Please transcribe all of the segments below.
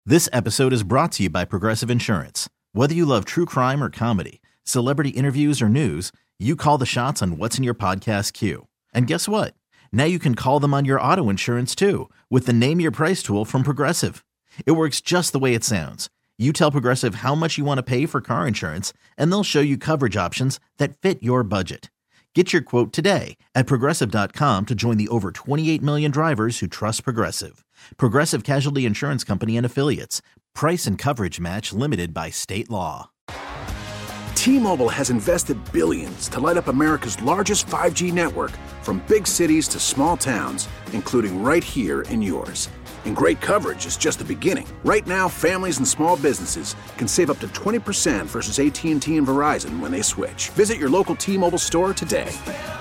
This episode is brought to you by Progressive Insurance. Whether you love true crime or comedy, celebrity interviews or news, you call the shots on what's in your podcast queue. And guess what? Now you can call them on your auto insurance too with the Name Your Price tool from Progressive. It works just the way it sounds. You tell Progressive how much you want to pay for car insurance, and they'll show you coverage options that fit your budget. Get your quote today at Progressive.com to join the over 28 million drivers who trust Progressive. Progressive Casualty Insurance Company and Affiliates. Price and coverage match limited by state law. T-Mobile has invested billions to light up America's largest 5G network, from big cities to small towns, including right here in yours. And great coverage is just the beginning. Right now, families and small businesses can save up to 20% versus AT&T and Verizon when they switch. Visit your local T-Mobile store today.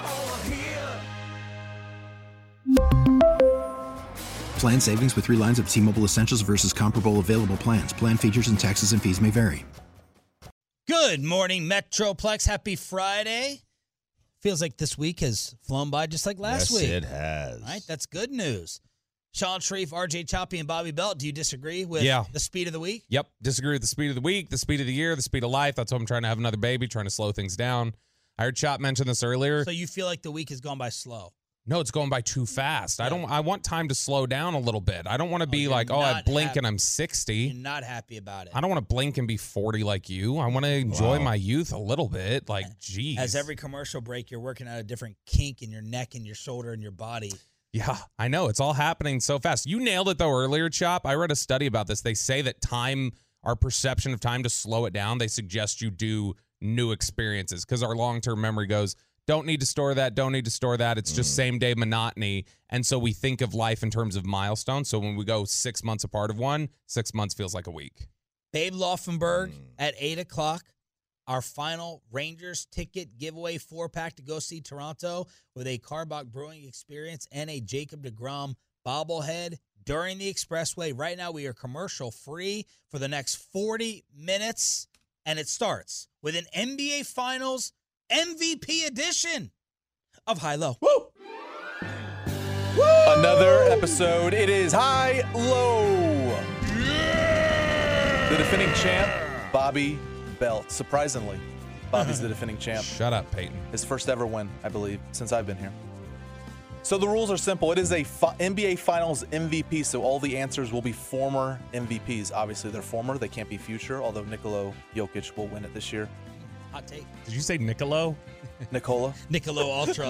Plan savings with 3 lines of T-Mobile Essentials versus comparable available plans. Plan features and taxes and fees may vary. Good morning, Metroplex. Happy Friday. Feels like this week has flown by just like last week. Yes, it has. All right, that's good news. Sean Sharif, RJ Choppy, and Bobby Belt, do you disagree with the speed of the week? Yep, disagree with the speed of the week, the speed of the year, the speed of life. That's why I'm trying to have another baby, trying to slow things down. I heard Chop mention this earlier. So you feel like the week has gone by slow? No, it's going by too fast. Yeah. I want time to slow down a little bit. I don't want to be like, I blink and I'm 60. You're not happy about it. I don't want to blink and be 40 like you. I want to enjoy my youth a little bit. Like, geez. As every commercial break, you're working out a different kink in your neck and your shoulder and your body. Yeah, I know. It's all happening so fast. You nailed it, though, earlier, Chop. I read a study about this. They say that our perception of time, to slow it down, they suggest you do new experiences because our long-term memory goes, don't need to store that, don't need to store that. It's just same-day monotony. And so we think of life in terms of milestones. So when we go 6 months apart of one, 6 months feels like a week. Babe Laufenberg at 8 o'clock. Our final Rangers ticket giveaway 4-pack to go see Toronto with a Carbach Brewing experience and a Jacob deGrom bobblehead during the Expressway. Right now, we are commercial free for the next 40 minutes, and it starts with an NBA Finals MVP edition of High Low. Woo! Woo! Another episode. It is High Low. Yeah! The defending champ, Bobby Belt. Surprisingly, Bobby's the defending champ. Shut up, Peyton. His first ever win, I believe, since I've been here. So the rules are simple. It is a NBA Finals MVP, so all the answers will be former MVPs. Obviously, they're former. They can't be future, although Nikola Jokic will win it this year. Hot take. Did you say Nicolo? Nikola Ultra.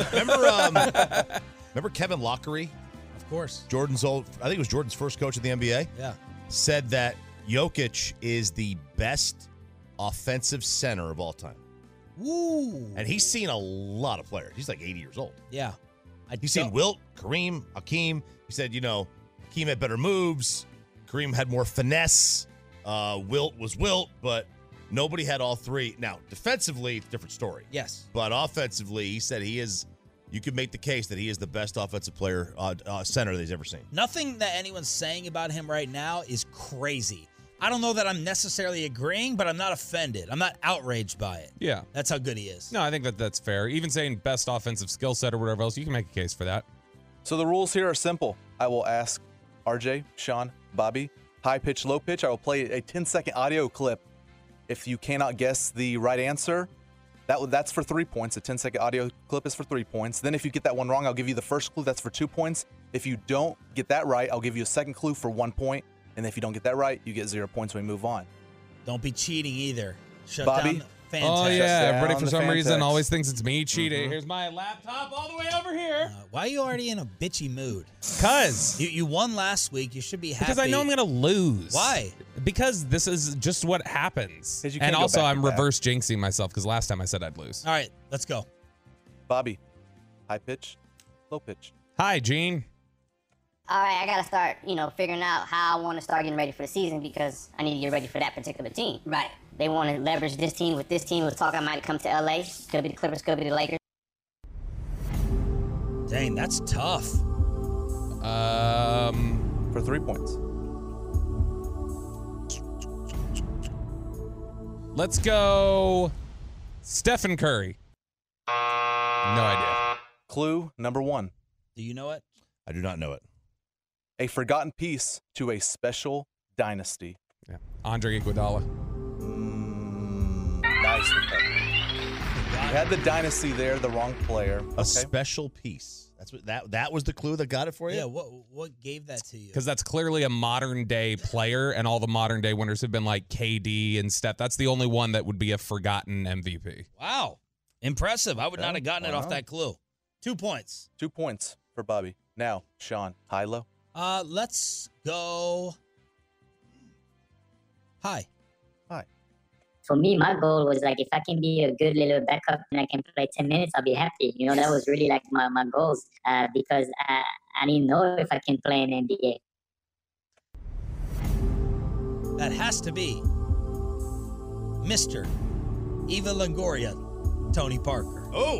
Remember Kevin Lockery? Of course. I think it was Jordan's first coach of the NBA. Yeah. Said that Jokic is the best offensive center of all time. Woo. And he's seen a lot of players. He's like 80 years old. Yeah. He's seen Wilt, Kareem, Hakeem. He said, Hakeem had better moves. Kareem had more finesse. Wilt was Wilt, but nobody had all three. Now, defensively, different story. Yes. But offensively, he said you could make the case that he is the best offensive player, center that he's ever seen. Nothing that anyone's saying about him right now is crazy. I don't know that I'm necessarily agreeing, but I'm not offended. I'm not outraged by it. Yeah. That's how good he is. No, I think that's fair. Even saying best offensive skill set or whatever else, you can make a case for that. So the rules here are simple. I will ask RJ, Sean, Bobby, high pitch, low pitch. I will play a 10-second audio clip. If you cannot guess the right answer, that's for 3 points. A 10-second audio clip is for 3 points. Then if you get that one wrong, I'll give you the first clue. That's for 2 points. If you don't get that right, I'll give you a second clue for 1 point. And if you don't get that right, you get 0 points when we move on. Don't be cheating either. Shut Bobby? down the fan Oh, text. yeah. down Everybody, for the some fan reason, text. always thinks it's me cheating. Here's my laptop all the way over here. Why are you already in a bitchy mood? Because You won last week. You should be happy. Because I know I'm going to lose. Why? Because this is just what happens. 'Cause you can't And go also, back I'm to back. reverse jinxing myself because last time I said I'd lose. All right, let's go. Bobby, high pitch, low pitch. Hi, Gene. All right, I gotta start, figuring out how I want to start getting ready for the season because I need to get ready for that particular team. Right. They want to leverage this team with this team. Was talking I might come to LA. Could be the Clippers, could be the Lakers. Dang, that's tough. For 3 points. Let's go Stephen Curry. No idea. Clue number 1. Do you know it? I do not know it. A forgotten piece to a special dynasty. Yeah. Andre Iguodala. Nice. You had the dynasty there, the wrong player. A special piece. That's what that was the clue that got it for you? Yeah, what gave that to you? Because that's clearly a modern day player, and all the modern day winners have been like KD and Steph. That's the only one that would be a forgotten MVP. Wow. Impressive. I would not have gotten it off that clue. 2 points. 2 points for Bobby. Now, Sean, high, low? Let's go high. High. For me, my goal was like, if I can be a good little backup and I can play 10 minutes, I'll be happy. You know, that was really like my goals because I didn't know if I can play in NBA. That has to be Mr. Eva Longoria, Tony Parker. Oh.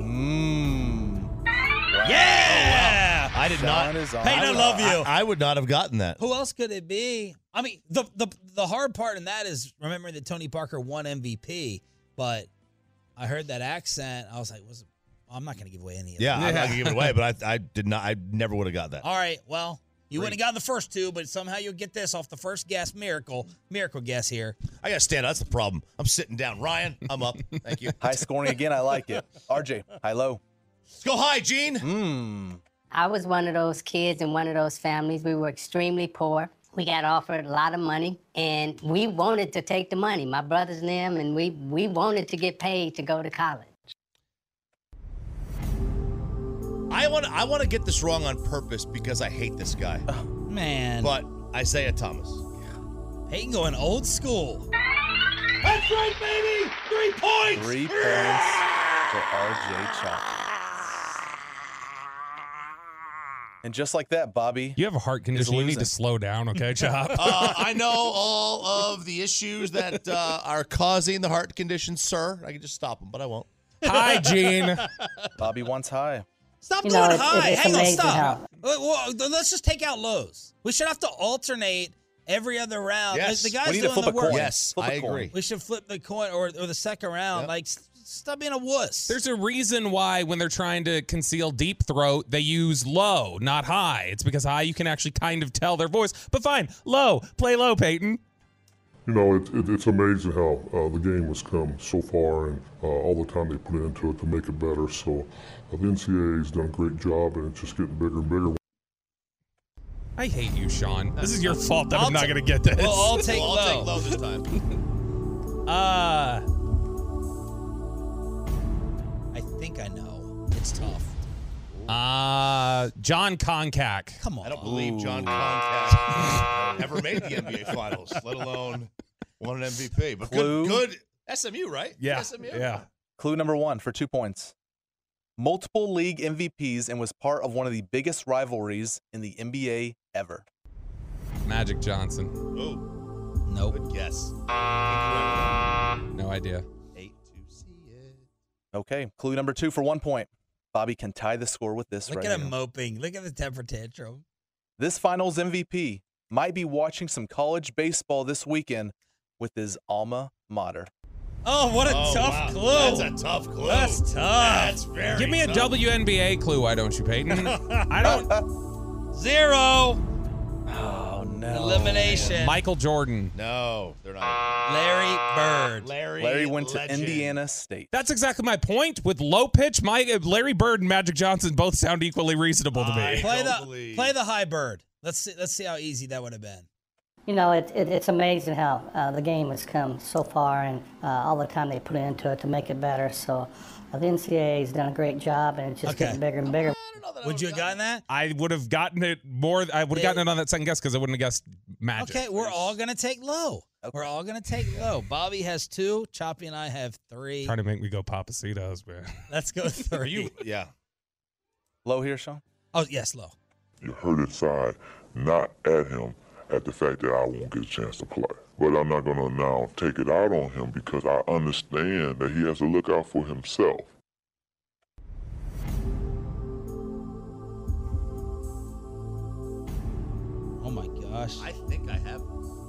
Yeah! I did not. Peyton, I love you. I would not have gotten that. Who else could it be? I mean, the hard part in that is remembering that Tony Parker won MVP, but I heard that accent. I was like, I'm not going to give away any of it. Yeah, I'm not going to give it away, but I did not. I never would have got that. All right, well, you wouldn't have gotten the first two, but somehow you'll get this off the first guess. Miracle guess here. I got to stand up. That's the problem. I'm sitting down. Ryan, I'm up. Thank you. High scoring again. I like it. RJ, high, low? Let's go high, Gene. I was one of those kids in one of those families. We were extremely poor. We got offered a lot of money, and we wanted to take the money, my brothers and them, and we wanted to get paid to go to college. I want to get this wrong on purpose because I hate this guy. Man. But Isaiah Thomas. Peyton going old school. That's right, baby! 3 points! 3 points for RJ Chop. And just like that, Bobby. You have a heart condition. You need to slow down, okay, Chop? I know all of the issues that are causing the heart condition, sir. I can just stop them, but I won't. Hi, Gene. Bobby wants high. Stop doing high. Hang on, stop. Let's just take out lows. We should have to alternate every other round. Yes. The guys We need to doing flip the a work. coin. Yes, Flip a I coin. agree. We should flip the coin or the second round. Yep. Like, stop being a wuss. There's a reason why when they're trying to conceal deep throat, they use low, not high. It's because high, you can actually kind of tell their voice. But fine, low. Play low, Peyton. You know, it's amazing how the game has come so far and all the time they put into it to make it better. So the NCAA has done a great job, and it's just getting bigger and bigger. I hate you, Sean. This is your fault that I'm not going to get this. Well, I'll take low. I'll take low this time. I think I know. It's tough. John Koncak. Come on. I don't believe John Koncak ever made the NBA Finals, let alone won an MVP. But Clue. good SMU, right? Yeah. SMU. Yeah. Clue number 1 for 2 points. Multiple league MVPs and was part of one of the biggest rivalries in the NBA ever. Magic Johnson. Oh, Nope. good guess. No idea. Hate to see it. Okay, clue number 2 for 1 point. Bobby can tie the score with this Look right at him here. moping. Look at the temper tantrum. This finals MVP might be watching some college baseball this weekend with his alma mater. Oh, what a tough clue. That's a tough clue. That's tough. That's very Give me a tough. WNBA clue, why don't you, Peyton? I don't. 0. Oh, no. Elimination. Michael Jordan. No, they're not. Larry Bird. Larry went to legend. Indiana State. That's exactly my point. With low pitch, Larry Bird and Magic Johnson both sound equally reasonable to me. Play the high Bird. Let's see how easy that would have been. You know, it's amazing how the game has come so far and all the time they put into it to make it better. So the NCAA has done a great job, and it's just getting bigger and bigger. Would you have gotten that? I would have gotten it more. I would have gotten it on that second guess because I wouldn't have guessed Magic. Okay, we're all going to take low. Okay. We're all going to take low. Bobby has 2. Choppy and I have 3. Trying to make me go Papacitos, man. Let's go 3. Yeah. Low here, Sean? Oh, yes, low. You hurt his side, not at him, at the fact that I won't get a chance to play. But I'm not going to now take it out on him because I understand that he has to look out for himself. Oh, my gosh. I think I have this.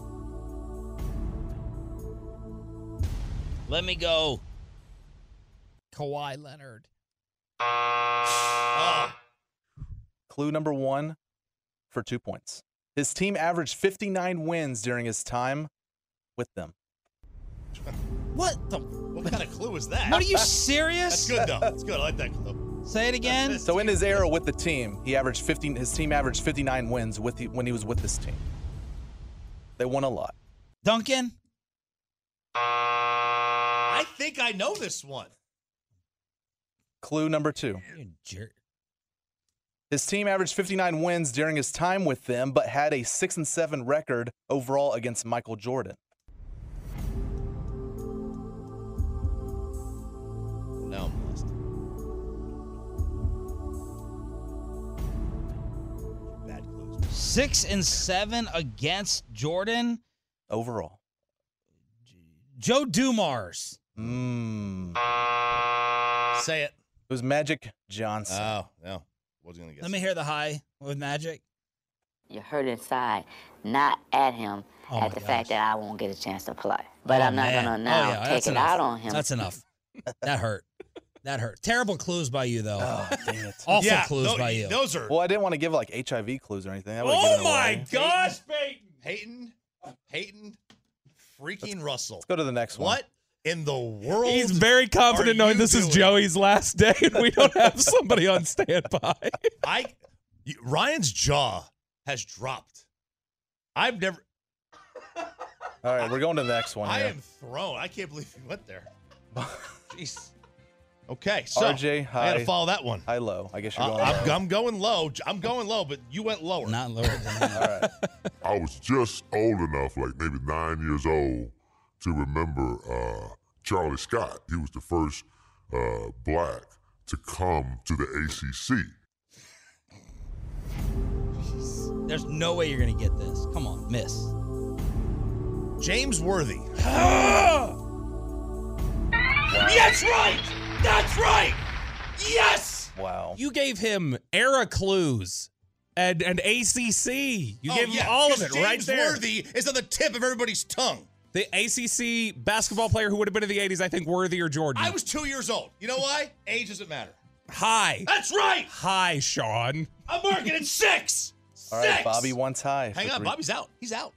Let me go. Kawhi Leonard. Clue number 1 for 2 points. His team averaged 59 wins during his time with them. What the? What kind of clue is that? What are you serious? That's good though. That's good. I like that clue. Say it again. So in his era with the team, his team averaged 59 wins when he was with this team. They won a lot. Duncan? I think I know this one. Clue number 2. You jerk. His team averaged 59 wins during his time with them, but had a 6-7 record overall against Michael Jordan. No, I'm lost. Bad clues. 6-7 against Jordan. Overall. Joe Dumars. Say it. It was Magic Johnson. Oh, no. Wasn't gonna guess. Let me hear the high with Magic. You're hurt inside, not at him, at the fact that I won't get a chance to play. But I'm not going to now take it out on him. That's enough. That hurt. That hurt. Terrible clues by you, though. Oh, dang it. Awful clues by you. Those are. Well, I didn't want to give like HIV clues or anything. That would've Oh given it my away. gosh, Peyton freaking Russell. Let's go to the next one. What in the world? He's very confident knowing this is Joey's last day and we don't have somebody on standby. Ryan's jaw has dropped. I've never. All right, we're going to the next one. I here. am thrown. I can't believe you went there. Jeez. Okay, so RJ, high. I got to follow that one. High, low. I guess you're going low. I'm going low. I'm going low, but you went lower. Not lower than that. All right. I was just old enough, like maybe 9 years old, to remember Charlie Scott. He was the first black to come to the ACC. There's no way you're going to get this. Come on, miss. James Worthy. That's right! That's right! Yes! Wow. You gave him era clues and ACC. You gave him all of it right there. James Worthy is on the tip of everybody's tongue. The ACC basketball player who would have been in the 80s, I think, Worthy or Jordan. I was 2 years old. You know why? Age doesn't matter. Hi. That's right. Hi, Sean. I'm marking it 6. All right, Bobby one tie. Hang on, Bobby's out. He's out.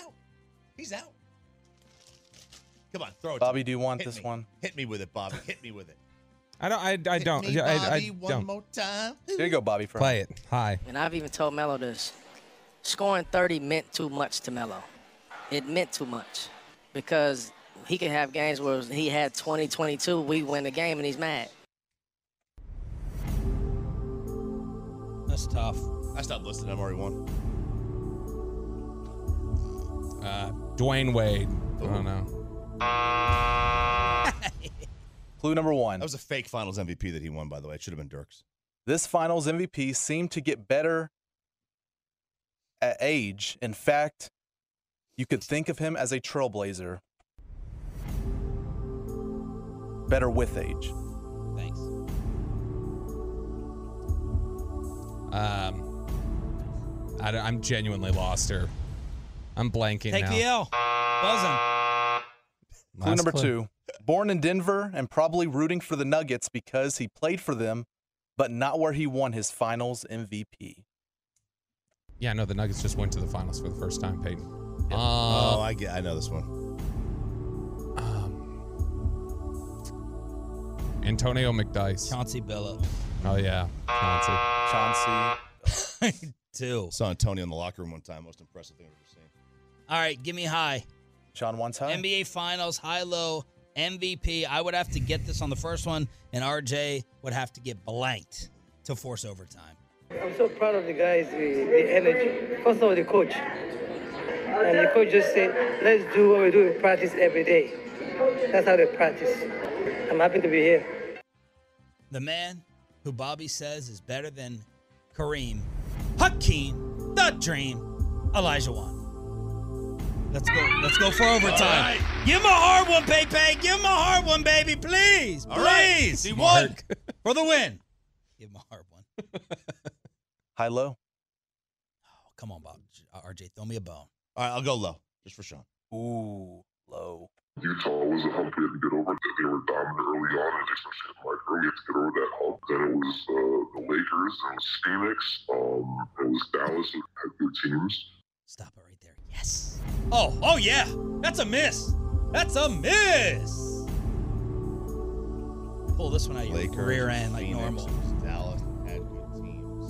Come on, throw it. Bobby, do you want this one? Hit me with it, Bobby. Hit me with it. I don't. Hit me, I Bobby, don't. one more time. Here you go, Bobby. For Play it. Hi. And I've even told Melo this. Scoring 30 meant too much to Melo. It meant too much because he could have games where he had 20, 22, we win the game, and he's mad. That's tough. I stopped listening. I've already won. Dwayne Wade. I don't know. Clue number 1. That was a fake Finals MVP that he won, by the way. It should have been Dirks. This Finals MVP seemed to get better at age. In fact, you could think of him as a trailblazer. Better with age. Thanks. I'm genuinely lost here. I'm blanking Take now. the L. Buzzing. Clue number 2. Born in Denver and probably rooting for the Nuggets because he played for them, but not where he won his Finals MVP. Yeah, no, the Nuggets just went to the finals for the first time, Peyton. I know this one. Antonio McDyess. Chauncey Billups. Oh, yeah. Chauncey. 2. Saw Antonio in the locker room one time. Most impressive thing I've ever seen. All right, give me high. Sean one tie. NBA Finals, high-low, MVP. I would have to get this on the first one, and RJ would have to get blanked to force overtime. I'm so proud of the guys, the energy. First of all, the coach. And the coach just said, let's do what we do in practice every day. That's how they practice. I'm happy to be here. The man who Bobby says is better than Kareem, Hakeem, the Dream, Elijah Wan. Let's go. Let's go for overtime. Right. Give him a hard one, Pepe. Give him a hard one, baby. Please. All right. He won for the win. Give him a hard one. High, low. Oh, come on, Bob. RJ, throw me a bone. All right, I'll go low, just for Sean. Ooh, low. Utah was a hump we had to get over. They were dominant early on, and they started hitting like early to get over that hump. Then it was the Lakers, it was Phoenix, it was Dallas that had good teams. Stop it right there. Yes. Oh yeah. That's a miss. That's a miss. Pull this one out of your Lakers, rear end like Phoenix, normal. Dallas had good teams.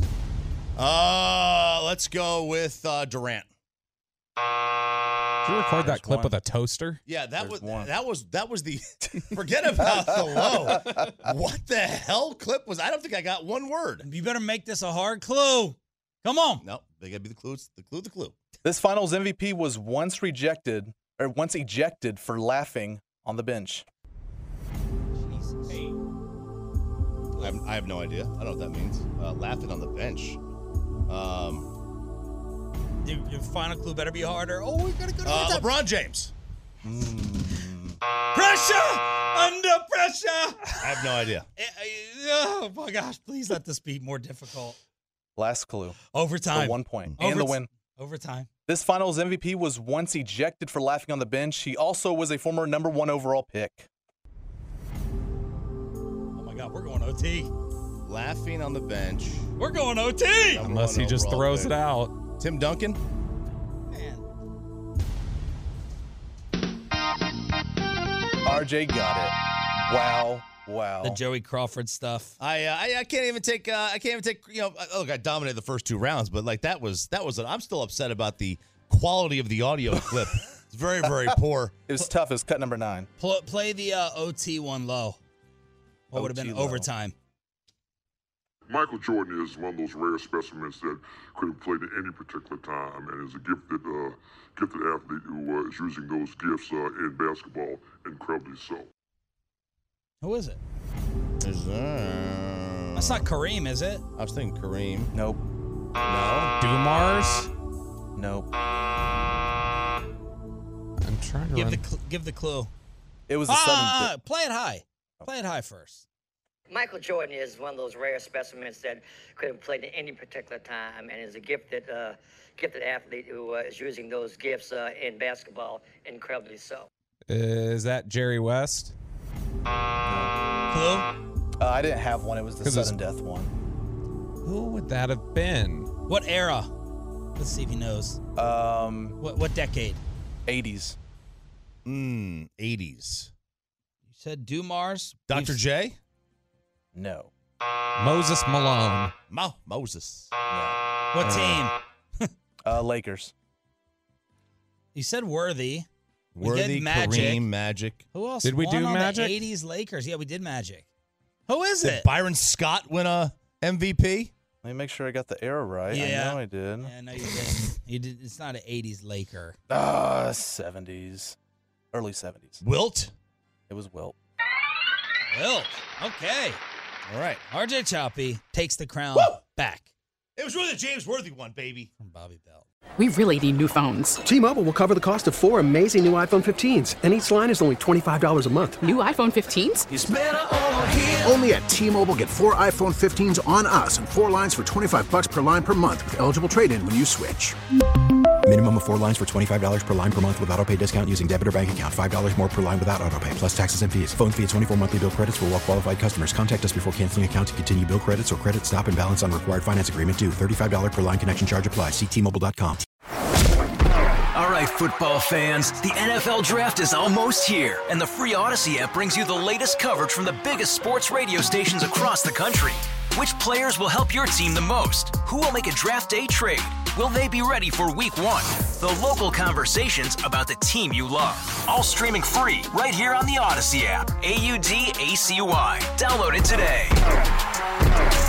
Let's go with Durant. Did you record that clip with a toaster? Yeah, that was the forget about the low. What the hell clip was? I don't think I got one word. You better make this a hard clue. Come on. No, they gotta be the clues. The clue. This finals MVP was once ejected for laughing on the bench. Hey. I have no idea. I don't know what that means. Laughing on the bench. Your final clue better be harder. Oh, we gotta go to that. LeBron James. Pressure! Under pressure! I have no idea. Oh my gosh, please let this be more difficult. Last clue. Overtime. For 1 point. And the win. Overtime. This finals MVP was once ejected for laughing on the bench. He also was a former number 1 overall pick. Oh my God, we're going OT. Laughing on the bench. We're going OT! Unless he just throws it out. Tim Duncan? Man. RJ got it. Wow. The Joey Crawford stuff. I can't even take look, I dominated the first 2 rounds, but like that was I'm still upset about the quality of the audio clip. It's very, very poor. It was tough. It was cut number 9. Play the OT one low. What would have been overtime? Michael Jordan is one of those rare specimens that could have played at any particular time and is a gifted athlete who is using those gifts in basketball incredibly so. Who is it? That's not Kareem, is it? I was thinking Kareem. Nope. No. Dumars? Nope. I'm trying to give the clue. It was a sudden. Play it high. Play it high first. Michael Jordan is one of those rare specimens that could have played at any particular time and is a gifted athlete who is using those gifts in basketball incredibly so. Is that Jerry West? Clue? I didn't have one. It was the sudden death one. Who would that have been? What era? Let's see if he knows. What decade? 80s. 80s. You said Dumars? Dr. J? No. Moses Malone. Moses. No. What team? Lakers. You said Worthy. Worthy, Kareem, Magic. Who else? Did we do Magic? The 80s Lakers. Yeah, we did Magic. Who is Did it? Byron Scott win a MVP? Let me make sure I got the era right. Yeah. I know I did. Yeah, no, you didn't. You did. It's not an 80s Laker. 70s. Early 70s. Wilt? It was Wilt. Wilt. Okay. All right. RJ Choppy takes the crown back. It was really the James Worthy one, baby. From Bobby Bell. We really need new phones. T-Mobile will cover the cost of 4 amazing new iPhone 15s, and each line is only $25 a month. New iPhone 15s? It's better over here. Only at T-Mobile, get 4 iPhone 15s on us and 4 lines for $25 per line per month with eligible trade-in when you switch. Minimum of 4 lines for $25 per line per month with autopay discount using debit or bank account. $5 more per line without autopay, plus taxes and fees. Phone fee at 24 monthly bill credits for well-qualified customers. Contact us before canceling account to continue bill credits or credit stop and balance on required finance agreement due. $35 per line connection charge applies. See T-Mobile.com. All right, football fans, the NFL Draft is almost here, and the free Odyssey app brings you the latest coverage from the biggest sports radio stations across the country. Which players will help your team the most? Who will make a draft day trade? Will they be ready for Week 1? The local conversations about the team you love. All streaming free right here on the Odyssey app. AUDACY. Download it today.